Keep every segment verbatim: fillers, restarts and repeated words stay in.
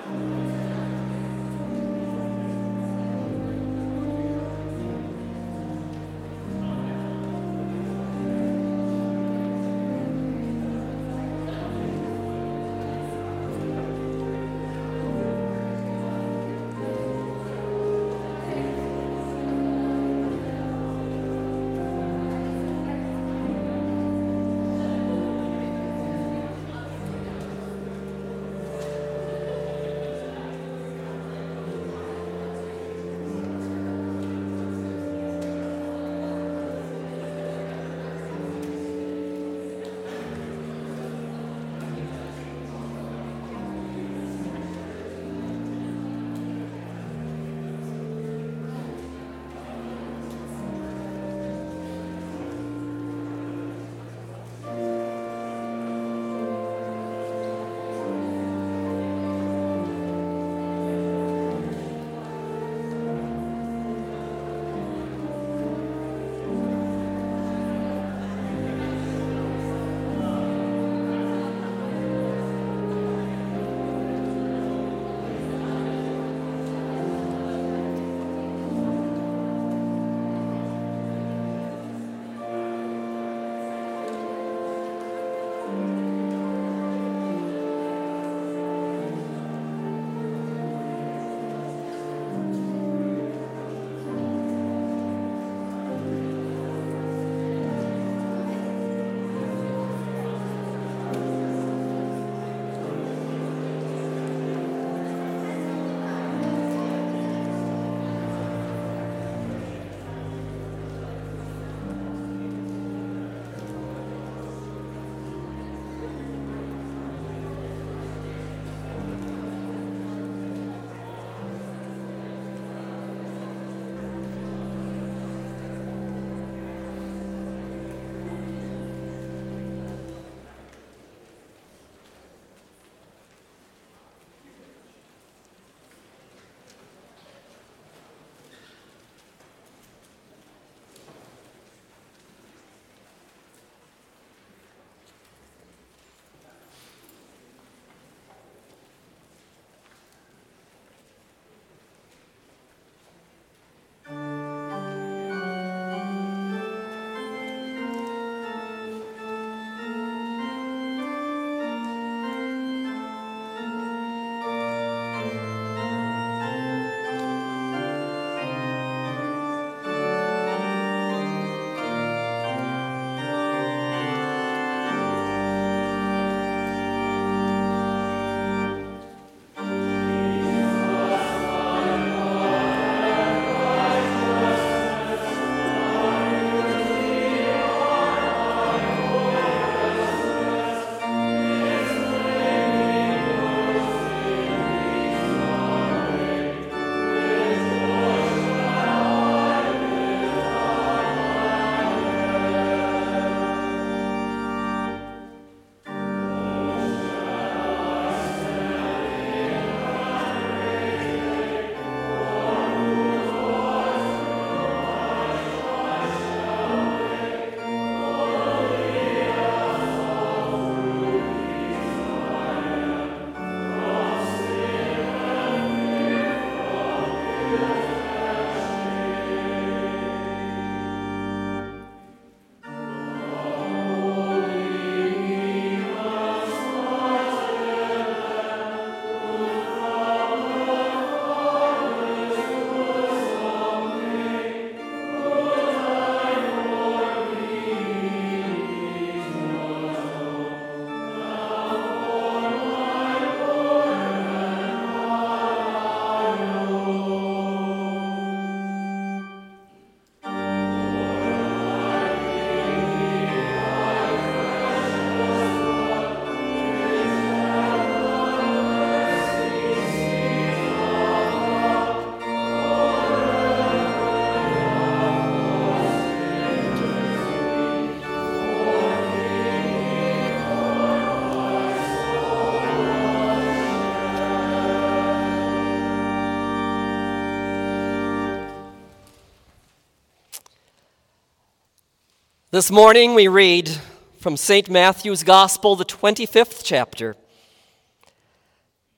This morning we read from Saint Matthew's Gospel, the twenty-fifth chapter.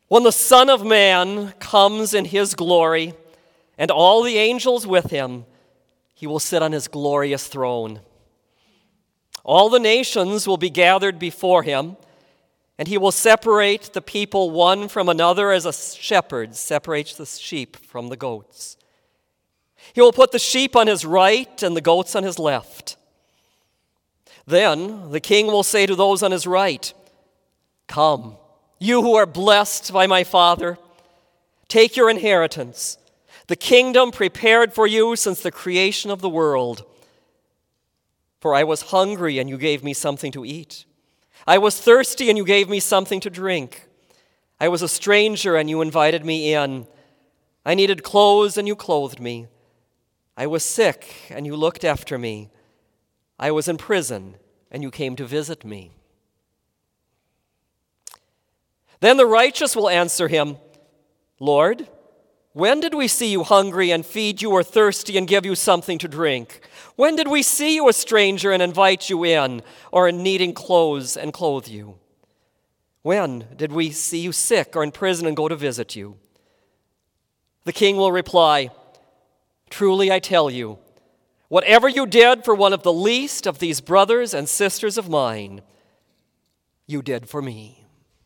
When the Son of Man comes in his glory, and all the angels with him, he will sit on his glorious throne. All the nations will be gathered before him, and he will separate the people one from another as a shepherd separates the sheep from the goats. He will put the sheep on his right and the goats on his left. Then the king will say to those on his right, "Come, you who are blessed by my Father, take your inheritance, the kingdom prepared for you since the creation of the world. For I was hungry, and you gave me something to eat. I was thirsty, and you gave me something to drink. I was a stranger, and you invited me in. I needed clothes, and you clothed me. I was sick, and you looked after me. I was in prison, and you came to visit me." Then the righteous will answer him, "Lord, when did we see you hungry and feed you, or thirsty and give you something to drink? When did we see you a stranger and invite you in, or in needing clothes and clothe you? When did we see you sick or in prison and go to visit you?" The king will reply, "Truly I tell you, whatever you did for one of the least of these brothers and sisters of mine, you did for me."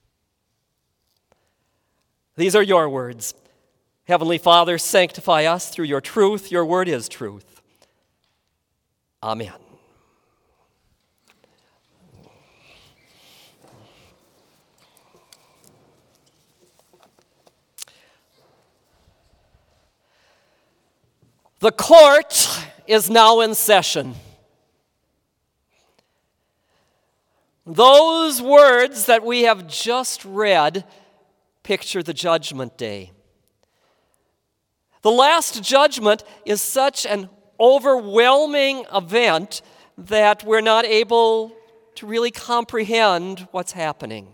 These are your words. Heavenly Father, sanctify us through your truth. Your word is truth. Amen. The court is now in session. Those words that we have just read picture the judgment day. The last judgment is such an overwhelming event that we're not able to really comprehend what's happening.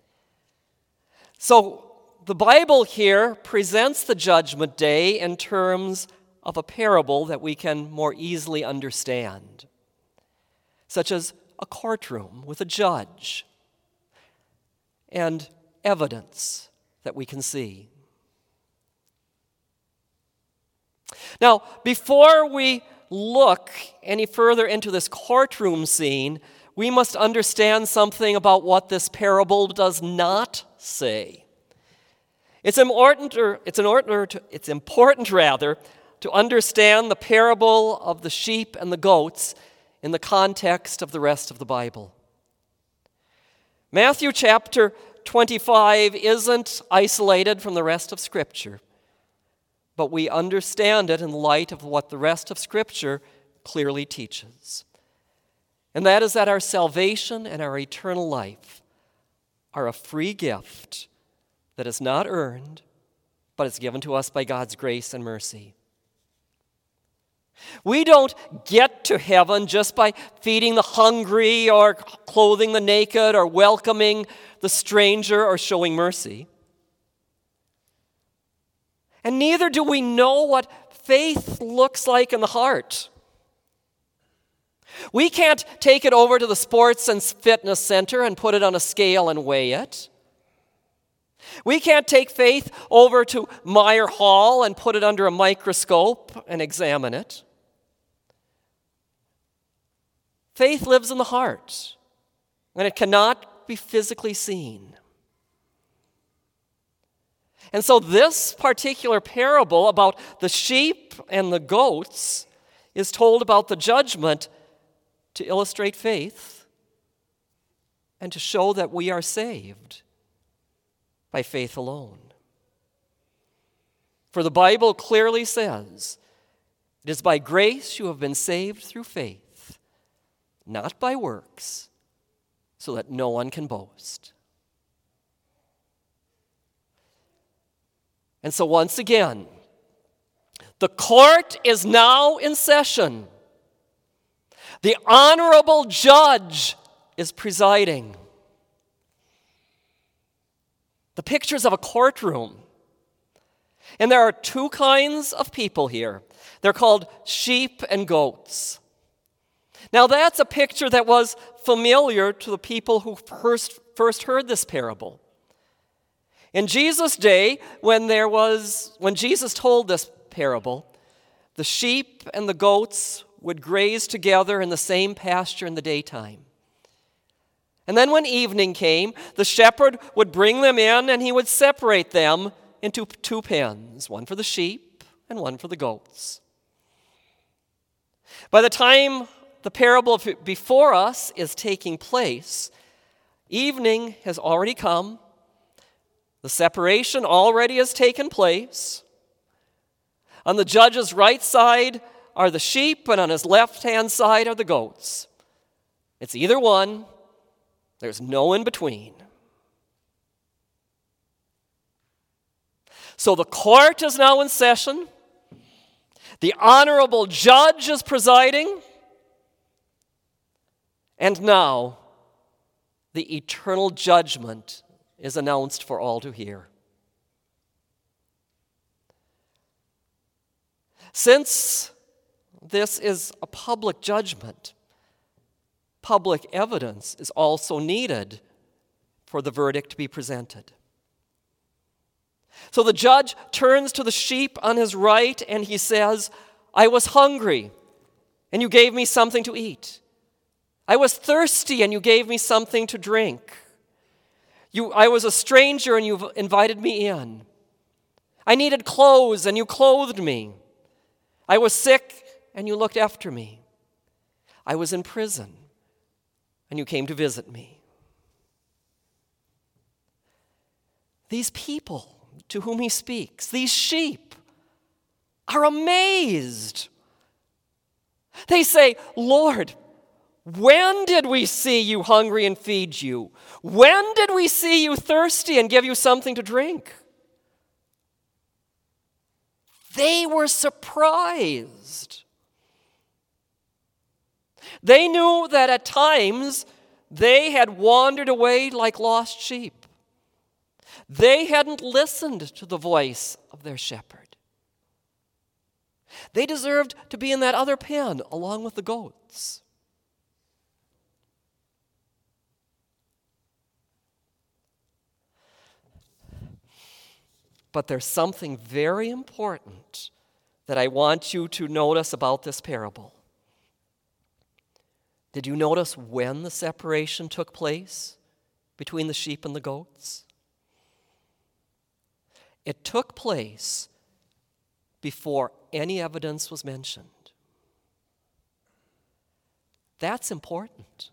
So the Bible here presents the judgment day in terms of a parable that we can more easily understand, such as a courtroom with a judge and evidence that we can see. Now, before we look any further into this courtroom scene, we must understand something about what this parable does not say. It's important, or it's an order to, it's important rather, to understand the parable of the sheep and the goats in the context of the rest of the Bible. Matthew chapter twenty-five isn't isolated from the rest of Scripture, but we understand it in light of what the rest of Scripture clearly teaches. And that is that our salvation and our eternal life are a free gift that is not earned, but is given to us by God's grace and mercy. We don't get to heaven just by feeding the hungry or clothing the naked or welcoming the stranger or showing mercy. And neither do we know what faith looks like in the heart. We can't take it over to the sports and fitness center and put it on a scale and weigh it. We can't take faith over to Meyer Hall and put it under a microscope and examine it. Faith lives in the heart, and it cannot be physically seen. And so this particular parable about the sheep and the goats is told about the judgment to illustrate faith and to show that we are saved by faith alone. For the Bible clearly says, "It is by grace you have been saved through faith, not by works, so that no one can boast." And so once again, the court is now in session. The honorable judge is presiding. The pictures of a courtroom. And there are two kinds of people here. They're called sheep and goats. Now that's a picture that was familiar to the people who first, first heard this parable. In Jesus' day, when there was when Jesus told this parable, the sheep and the goats would graze together in the same pasture in the daytime. And then when evening came, the shepherd would bring them in and he would separate them into two pens, one for the sheep and one for the goats. By the time the parable before us is taking place, evening has already come. The separation already has taken place. On the judge's right side are the sheep, and on his left-hand side are the goats. It's either one. There's no in between. So the court is now in session. The honorable judge is presiding. And now the eternal judgment is announced for all to hear. Since this is a public judgment, public evidence is also needed for the verdict to be presented. So the judge turns to the sheep on his right and he says, "I was hungry, and you gave me something to eat. I was thirsty, and you gave me something to drink. You, I was a stranger, and you invited me in. I needed clothes, and you clothed me. I was sick, and you looked after me. I was in prison, and you came to visit me." These people to whom he speaks, these sheep, are amazed. They say, "Lord, when did we see you hungry and feed you? When did we see you thirsty and give you something to drink?" They were surprised. They knew that at times they had wandered away like lost sheep. They hadn't listened to the voice of their shepherd. They deserved to be in that other pen along with the goats. But there's something very important that I want you to notice about this parable. Did you notice when the separation took place between the sheep and the goats? It took place before any evidence was mentioned. That's important.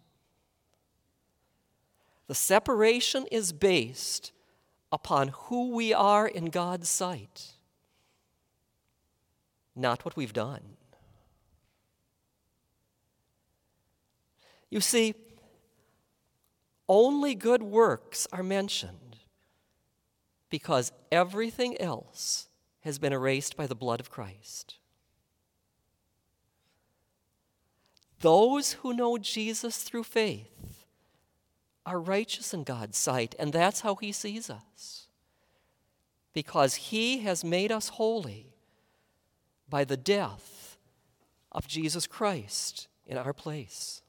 The separation is based upon who we are in God's sight, not what we've done. You see, only good works are mentioned because everything else has been erased by the blood of Christ. Those who know Jesus through faith are righteous in God's sight, and that's how he sees us, because he has made us holy by the death of Jesus Christ in our place.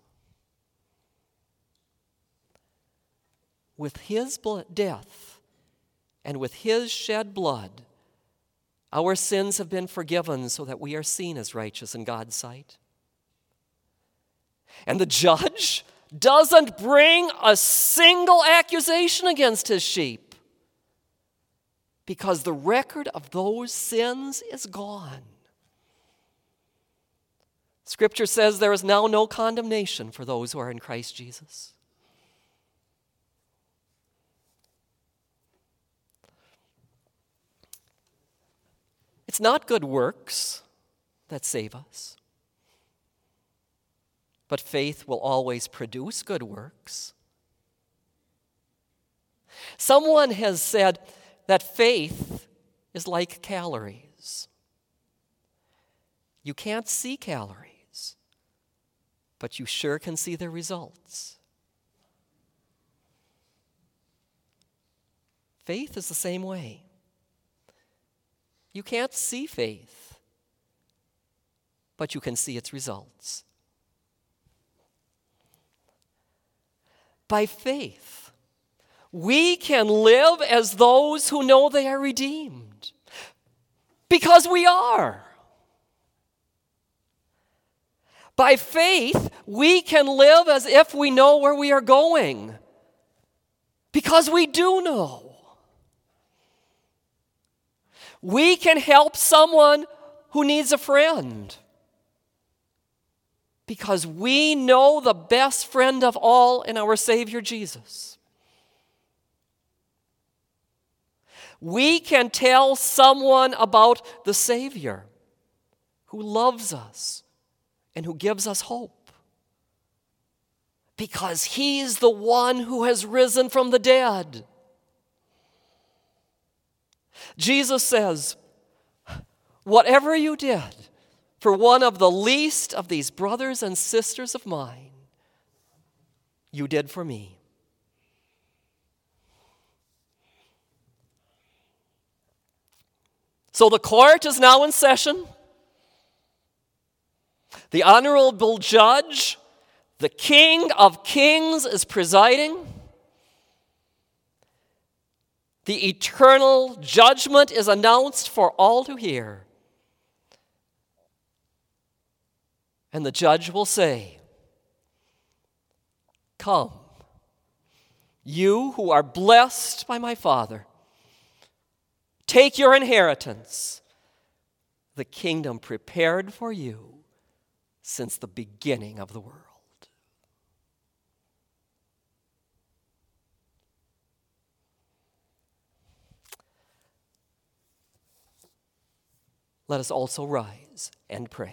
With his blood, death and with his shed blood, our sins have been forgiven so that we are seen as righteous in God's sight. And the judge doesn't bring a single accusation against his sheep because the record of those sins is gone. Scripture says there is now no condemnation for those who are in Christ Jesus. It's not good works that save us, but faith will always produce good works. Someone has said that faith is like calories. You can't see calories, but you sure can see their results. Faith is the same way. You can't see faith, but you can see its results. By faith, we can live as those who know they are redeemed. Because we are. By faith, we can live as if we know where we are going. Because we do know. We can help someone who needs a friend. Because we know the best friend of all in our Savior Jesus. We can tell someone about the Savior who loves us and who gives us hope. Because He's the one who has risen from the dead. Jesus says, whatever you did for one of the least of these brothers and sisters of mine, you did for me. So the court is now in session. The honorable judge, the King of Kings, is presiding. The eternal judgment is announced for all to hear. And the judge will say, "Come, you who are blessed by my Father, take your inheritance, the kingdom prepared for you since the beginning of the world." Let us also rise and pray.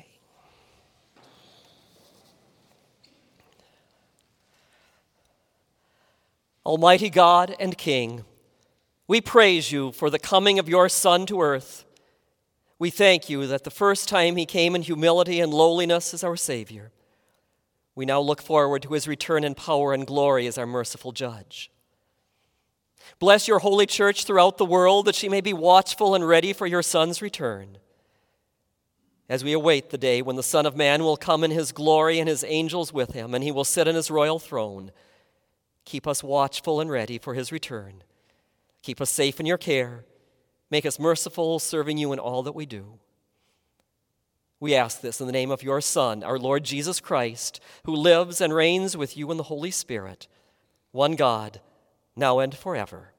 Almighty God and King, we praise you for the coming of your Son to earth. We thank you that the first time he came in humility and lowliness as our Savior. We now look forward to his return in power and glory as our merciful judge. Bless your holy church throughout the world that she may be watchful and ready for your Son's return. As we await the day when the Son of Man will come in his glory and his angels with him, and he will sit on his royal throne, keep us watchful and ready for his return. Keep us safe in your care. Make us merciful, serving you in all that we do. We ask this in the name of your Son, our Lord Jesus Christ, who lives and reigns with you in the Holy Spirit, one God, now and forever.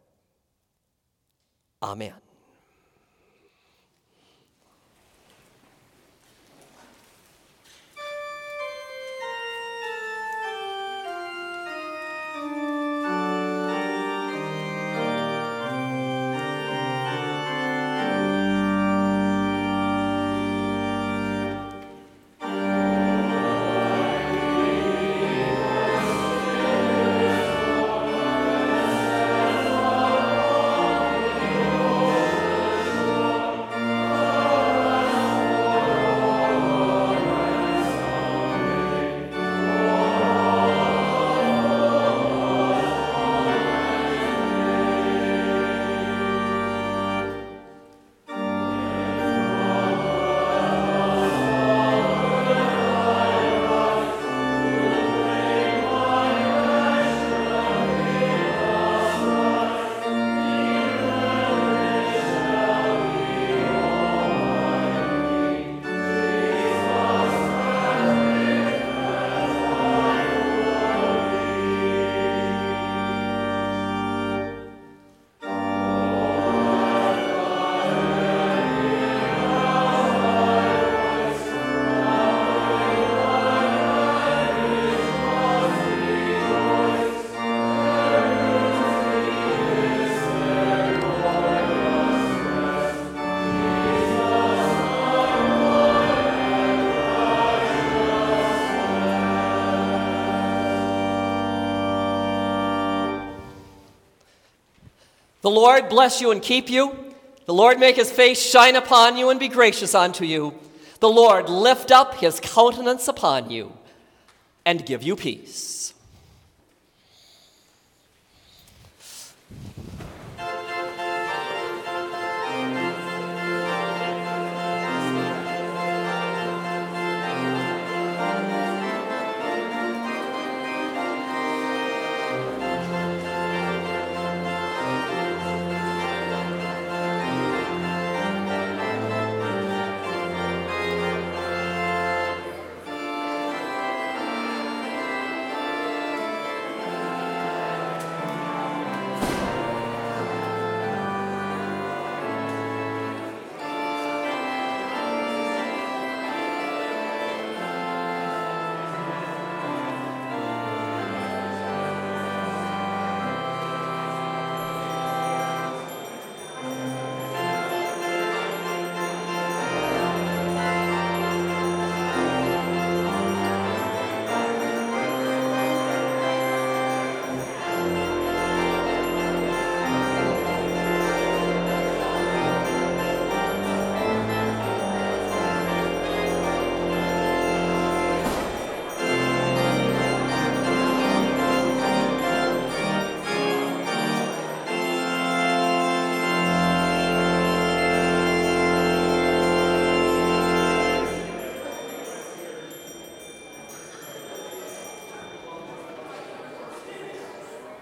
Amen. The Lord bless you and keep you. The Lord make his face shine upon you and be gracious unto you. The Lord lift up his countenance upon you and give you peace.